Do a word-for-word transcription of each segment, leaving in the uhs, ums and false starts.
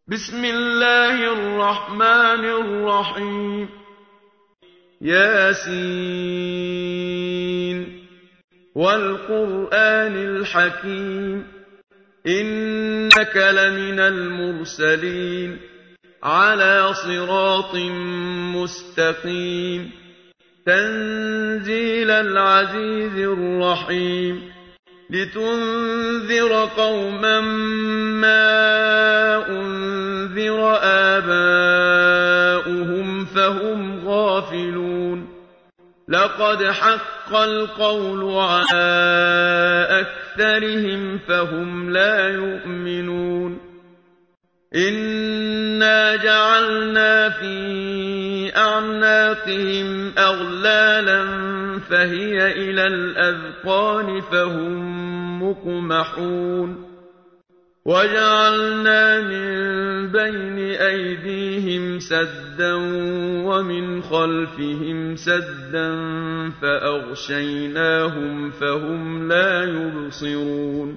بسم الله الرحمن الرحيم. ياسين والقرآن الحكيم إنك لمن المرسلين على صراط مستقيم تنزيل العزيز الرحيم لتنذر قوما ما أنذر آباؤهم فهم غافلون لقد حق القول على أكثرهم فهم لا يؤمنون إنا جعلنا في أعناقهم أغلالا فهي إلى الأذقان فهم مقمحون وجعلنا من بين أيديهم سدا ومن خلفهم سدا فأغشيناهم فهم لا يبصرون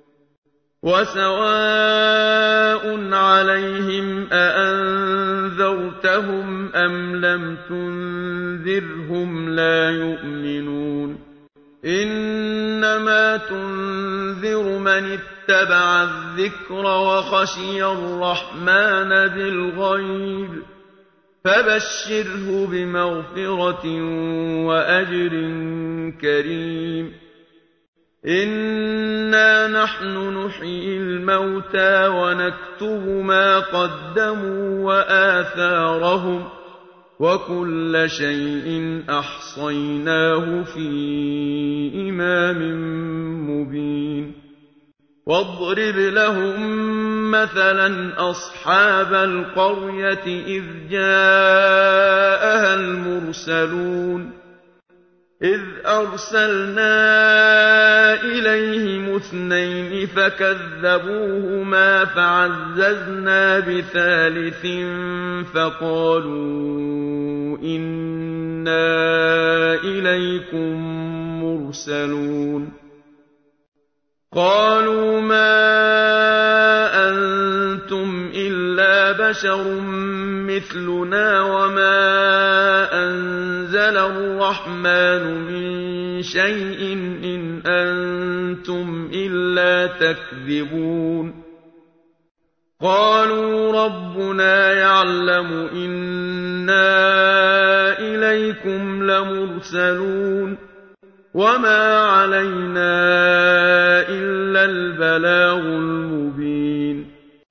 وسواء عليهم أأنذرتهم أم لم تنذرهم لا يؤمنون إنما تنذر من اتبع الذكر وخشي الرحمن بالغيب فبشره بمغفرة وأجر كريم إنا نحن نحيي الموتى ونكتب ما قدموا وآثارهم وكل شيء أحصيناه في إمام مبين واضرب لهم مثلا أصحاب القرية إذ جاءها المرسلون إذ أرسلنا إليهم اثنين فكذبوهما فعززنا بثالث فقالوا إنا إليكم مرسلون قالوا ما أنتم إلا بشر مثلنا وما أنزل الرحمن من شيء إن أنتم إلا تكذبون قالوا ربنا يعلم إنا إليكم لمرسلون وما علينا إلا البلاغ المبين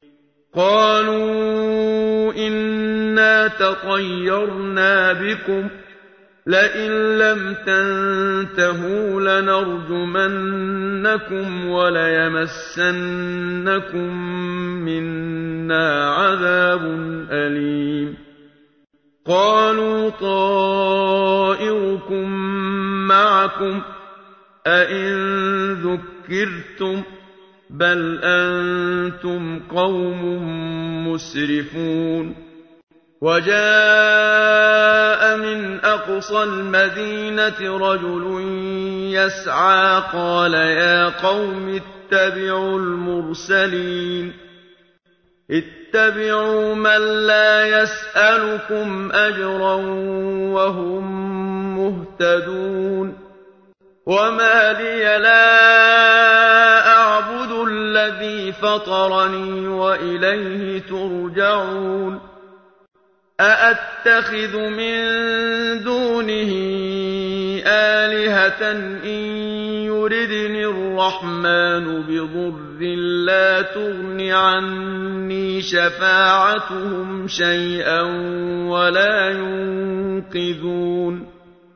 قالوا إنا تطيرنا بكم لئن لم تنتهوا لنرجمنكم وليمسنكم منا عذاب أليم قالوا طائركم معكم أئن ذكرتم بل أنتم قوم مسرفون وجاء من أقصى المدينة رجل يسعى قال يا قوم اتبعوا المرسلين اتبعوا من لا يسألكم أجرا وهم مهتدون وما لي لا أعبد الذي فطرني وإليه ترجعون أأتخذ من دونه آلهة إن يردني الرحمن بضر لا تغن عني شفاعتهم شيئا ولا ينقذون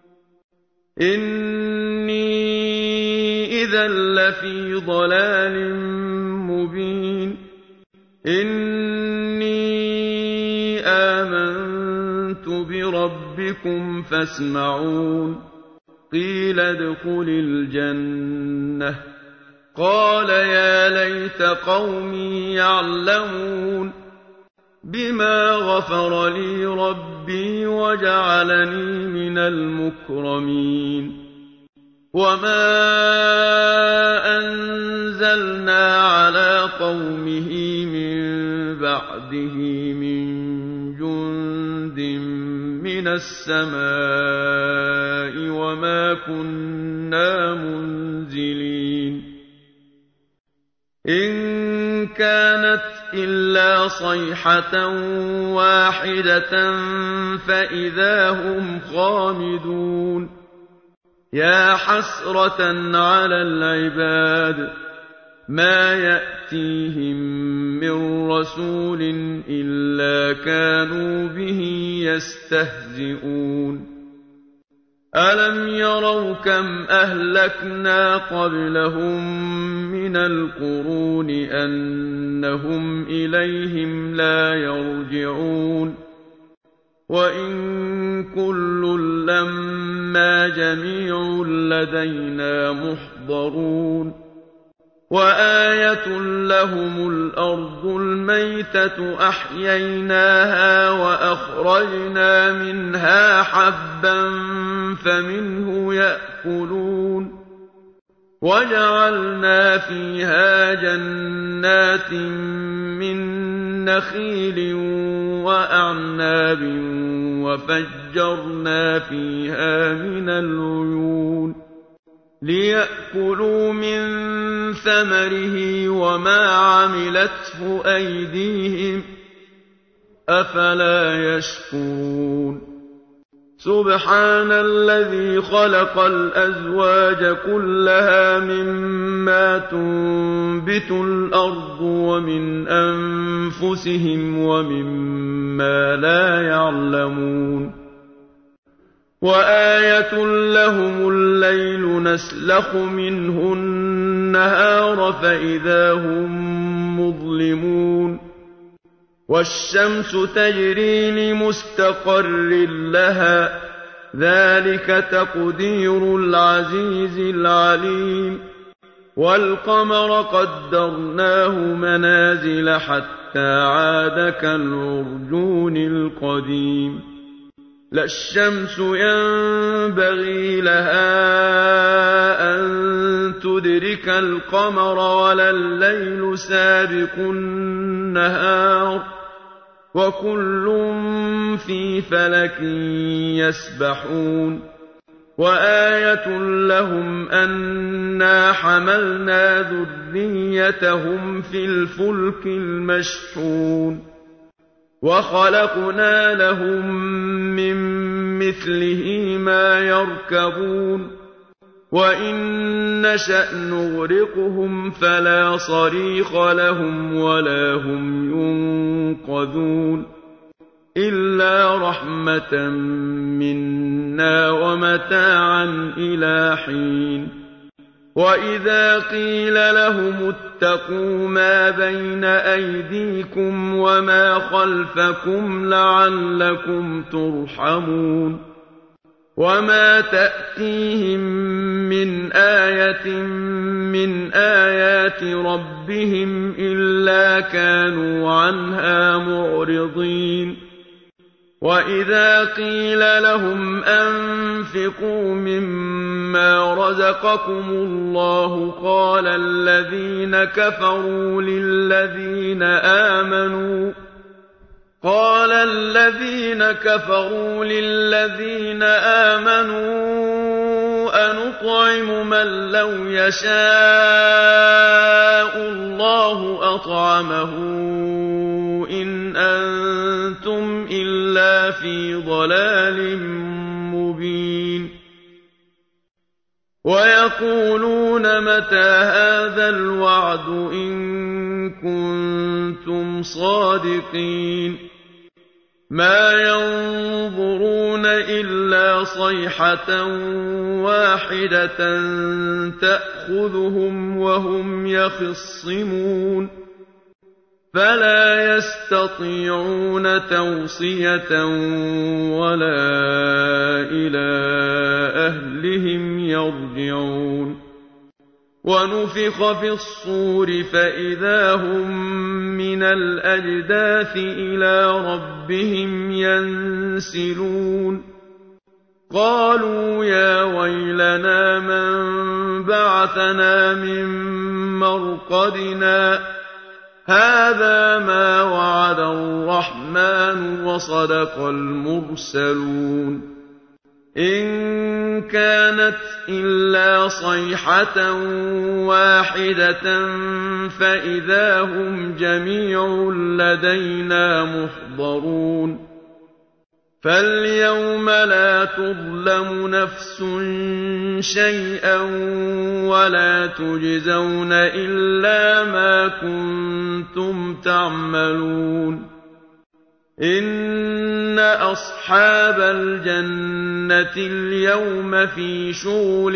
إني إذا لفي ضلال مبين إني آمنت بربكم فاسمعون قيل ادخل الجنة قال يا ليت قومي يعلمون بما غفر لي ربي وجعلني من المكرمين وما أنزلنا على قومه من بَعْدِهِ مِن جُندٍ مِّنَ السَّمَاءِ وَمَا كُنَّا مُنزِلِينَ إِن كَانَتْ إِلَّا صَيْحَةً وَاحِدَةً فَإِذَا هُمْ خَامِدُونَ يَا حَسْرَةً عَلَى الْعِبَادِ مَا يَأْتِيهِم مِّن رَّسُولٍ إِلَّا كَانُوا بِهِ يَسْتَهْزِئُونَ أَلَمْ يَرَوْا كَمْ أَهْلَكْنَا قَبْلَهُم مِّنَ الْقُرُونِ أَنَّهُمْ إِلَيْهِمْ لَا يَرْجِعُونَ وَإِن كُلٌّ لَّمَّا جَمِيعٌ لَّدَيْنَا مُحْضَرُونَ وَآيَةٌ لَّهُمُ الْأَرْضُ الْمَيْتَةُ أَحْيَيْنَاهَا وَأَخْرَجْنَا مِنْهَا حَبًّا فَمِنْهُ يَأْكُلُونَ وَجَعَلْنَا فِيهَا جَنَّاتٍ مِّن نَّخِيلٍ وَأَعْنَابٍ وَفَجَّرْنَا فِيهَا مِنَ الْعُيُونِ لِيَأْكُلُوا مِن ثَمَرِهِ وَمَا عَمِلَتْهُ أَيْدِيهِمْ ۖ أَفَلَا يَشْكُرُونَ سُبْحَانَ الَّذِي خَلَقَ الْأَزْوَاجَ كُلَّهَا مِمَّا تُنبِتُ الْأَرْضُ وَمِنْ أَنفُسِهِمْ وَمِمَّا لَا يَعْلَمُونَ وَآيَةٌ لَّهُمُ اللَّيْلُ نَسْلَخُ مِنْهُ النَّهَارَ فَإِذَا هُم مُّظْلِمُونَ وَالشَّمْسُ تَجْرِي لِمُسْتَقَرٍّ لَّهَا ذَلِكَ تَقْدِيرُ الْعَزِيزِ الْعَلِيمِ وَالْقَمَرَ قَدَّرْنَاهُ مَنَازِلَ حَتَّىٰ عَادَ كَالْعُرْجُونِ الْقَدِيمِ لَا الشَّمْسُ يَنبَغِي لَهَا أَن تُدْرِكَ الْقَمَرَ وَلَا اللَّيْلُ سَابِقُ النَّهَارِ ۚ وَكُلٌّ فِي فَلَكٍ يَسْبَحُونَ وَآيَةٌ لَّهُمْ أَنَّا حَمَلْنَا ذُرِّيَّتَهُمْ فِي الْفُلْكِ الْمَشْحُونِ وَخَلَقْنَا لَهُم مِّن مِّثْلِهِ مَا يَرْكَبُونَ وَإِن نَّشَأْ نُغْرِقْهُمْ فَلَا صَرِيخَ لَهُمْ وَلَا هُمْ يُنقَذُونَ إِلَّا رَحْمَةً مِّنَّا وَمَتَاعًا إِلَىٰ حِينٍ وَإِذَا قِيلَ لَهُمُ اتَّقُوا مَا بَيْنَ أَيْدِيكُمْ وَمَا خَلْفَكُمْ لَعَلَّكُمْ تُرْحَمُونَ وَمَا تَأْتِيهِم مِّنْ آيَةٍ مِّنْ آيَاتِ رَبِّهِمْ إِلَّا كَانُوا عَنْهَا مُعْرِضِينَ وَإِذَا قِيلَ لَهُمْ أَنفِقُوا مِمَّا رَزَقَكُمُ اللَّهُ قَالَ الَّذِينَ كَفَرُوا لِلَّذِينَ آمَنُوا قال الذين كفروا للذين آمنوا أنطعم من لو يشاء الله أطعمه إن أنتم إلا في ضلال مبين ويقولون متى هذا الوعد إن كنتم صادقين ما ينظرون إلا صيحة واحدة تأخذهم وهم يخصمون فلا يستطيعون توصية ولا إلى أهلهم يرجعون ونفخ في الصور فإذا هم من الأجداث إلى ربهم ينسلون قالوا يا ويلنا من بعثنا من مرقدنا هذا ما وعد الرحمن وصدق المرسلون إن كانت إلا صيحة واحدة فإذا هم جميع لدينا محضرون فاليوم لا تظلم نفس شيئا ولا تجزون إلا ما كنتم تعملون إن أصحاب الجنة اليوم في شغل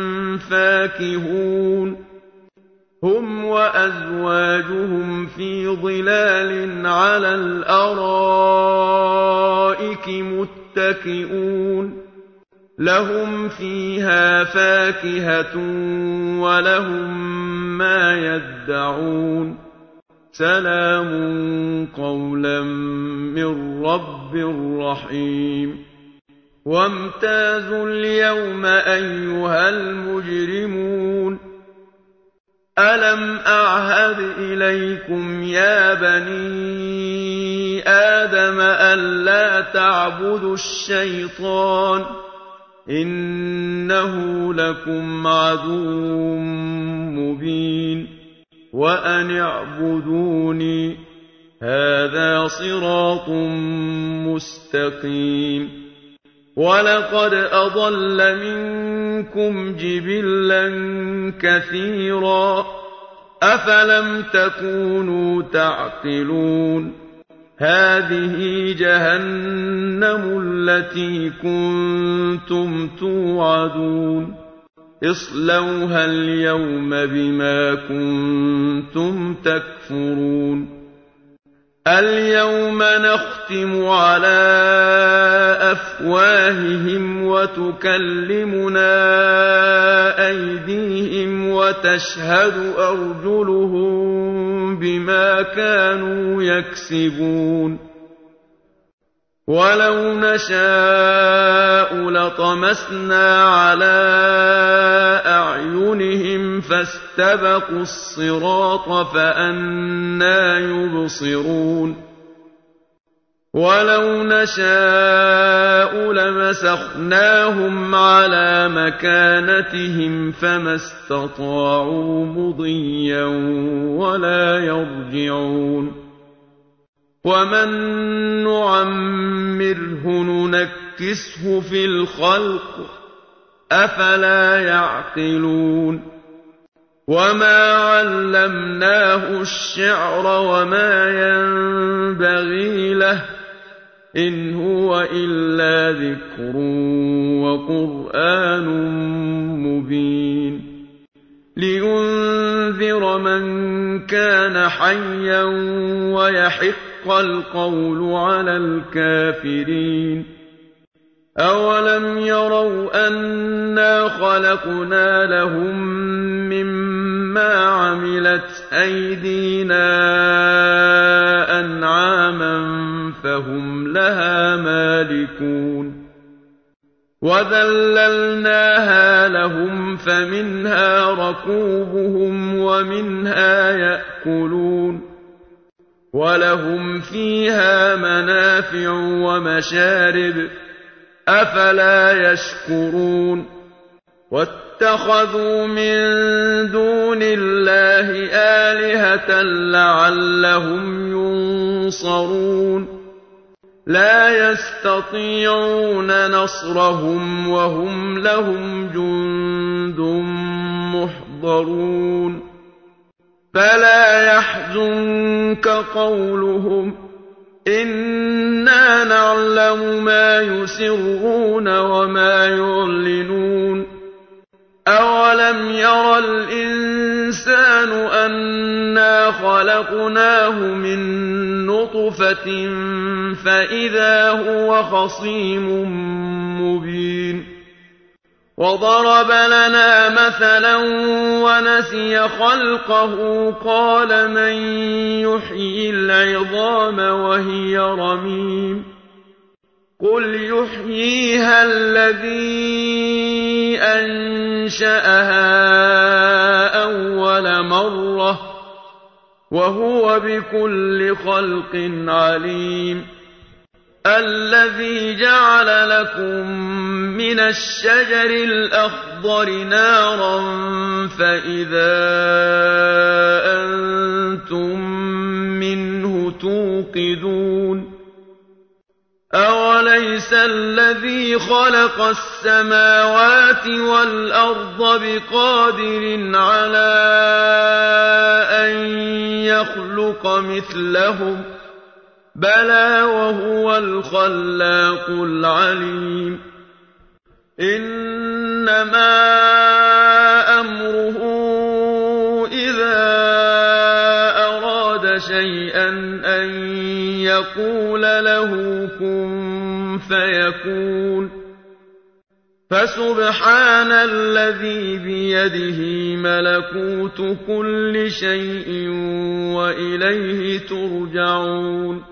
فاكهون هم وأزواجهم في ظلال على الأرائك متكئون لهم فيها فاكهة ولهم ما يدعون سلام قولا من رب رحيم وامتازوا اليوم أيها المجرمون ألم أعهد إليكم يا بني آدم ألا تعبدوا الشيطان إنه لكم عدو مبين وأن اعبدوني هذا صراط مستقيم ولقد أضل منكم جبلا كثيرا أفلم تكونوا تعقلون هذه جهنم التي كنتم توعدون اصلوها اليوم بما كنتم تكفرون اليوم نختم على أفواههم وتكلمنا أيديهم وتشهد أرجلهم بما كانوا يكسبون ولو نشاء لطمسنا على أعينهم فاستبقوا الصراط فأنى يبصرون ولو نشاء لمسخناهم على مكانتهم فما استطاعوا مضيا ولا يرجعون ومن نعمره ننكسه في الخلق أفلا يعقلون وما علمناه الشعر وما ينبغي له إن هو إلا ذكر وقرآن مبين لينذر من كان حيا ويحق القول على الكافرين أولم يروا أنا خلقنا لهم مما عملت أيدينا أنعاما فهم لها مالكون وذللناها لهم فمنها ركوبهم ومنها يأكلون ولهم فيها منافع ومشارب أفلا يشكرون واتخذوا من دون الله آلهة لعلهم ينصرون لا يستطيعون نصرهم وهم لهم جند محضرون فلا يحزنك قولهم إنا نعلم ما يسرون وما يعلنون أولم ير الإنسان أنا خلقناه من نطفة فإذا هو خصيم مبين وضرب لنا مثلا ونسي خلقه قال من يحيي العظام وهي رميم قل يحييها الذي أنشأها أول مرة وهو بكل خلق عليم الذي جعل لكم من الشجر الأخضر نارا فإذا أنتم منه توقدون أوليس الذي خلق السماوات والأرض بقادر على أن يخلق مثلهم بلى وهو الخلاق العليم إنما أمره إذا أراد شيئا أن يقول له كن فيكون فسبحان الذي بيده ملكوت كل شيء وإليه ترجعون